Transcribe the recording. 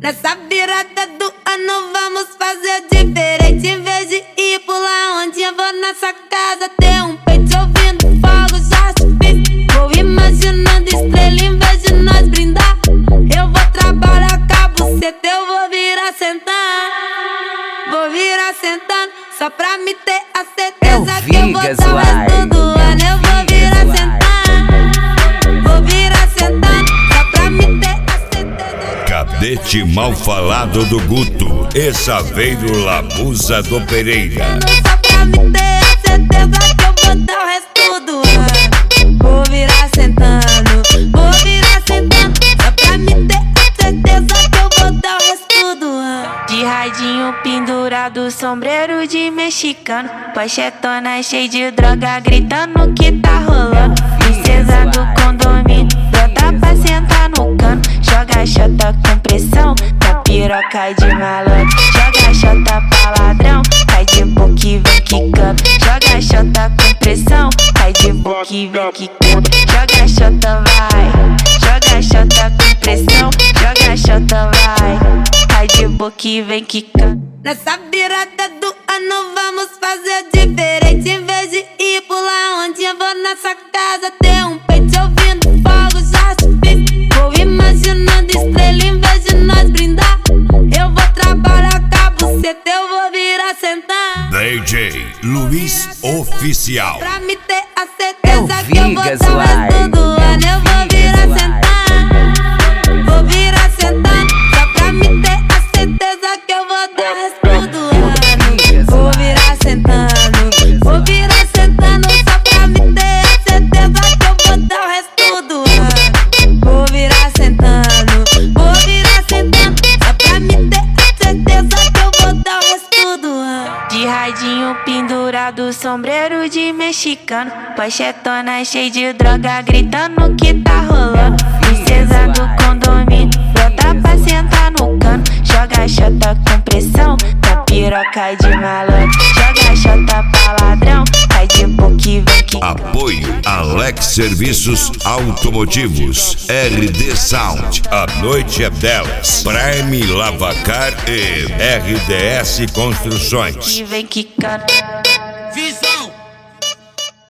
Nessa virada do ano vamos fazer diferente. Em vez de ir pular onde eu vou na sua casa ter um peito ouvindo fogo já se fez. Vou imaginando estrela em vez de nós brindar. Eu vou trabalhar com a buceta, eu vou virar sentar. Vou virar sentando só pra me ter a certeza que eu vou dar o resto do ano. Eu vou virar sentando, vou virar sentando só pra me ter a certeza. Cadete mal falado do Guto e Saveiro Labusa do Pereira. Só pra me ter a certeza que eu vou dar o resto do ano. Vou virar sentando, vou virar sentando só pra me ter a certeza que eu vou dar o resto do ano. De radinho pendurado, sombreiro de mexicano, pochetona cheia de droga, gritando que tá rolando. Princesa do condomínio, brota pra sentar no cano. Joga xota com pressão, na piroca de malandro. Joga xota pra ladrão, cai de boca e vem quicando. Joga xota com pressão, cai de boca e vem quicando. Joga xota vai, joga xota com pressão. Joga xota vai, cai de boca e vem quicando. Nessa virada do ano vamos fazer diferente. Em vez de ir pular onde eu vou na sua casa ter um peito ouvindo fogo já se fez. Vou imaginando estrela em vez de nós brindar. Eu vou trabalhar com a buceta, eu vou virar sentar. DJ Luiz Oficial. Pra me ter a certeza que eu vou dar o resto do ano. Eu vou virar sentar, vou virar sentando só pra me ter a certeza que eu vou dar o resto do ano. Vou virar sentando, vou virar sentando só pra me ter a certeza que eu vou dar o resto do ano. Vou virar sentando, vou virar sentando só pra me ter a certeza que eu vou dar o resto do ano. De radinho pendurado, sombreiro de mexicano, pochetona cheia de droga, gritando que tá rolando. Princesa do condomínio, brota pra sentar no cano. Joga xota com pressão, na piroca de malandro. Joga xota pra ladrão, cai de boca e vem que. Apoio Alex Serviços Automotivos, RD Sound, a noite é delas, Prime Lavacar e RDS Construções. E vem quicando.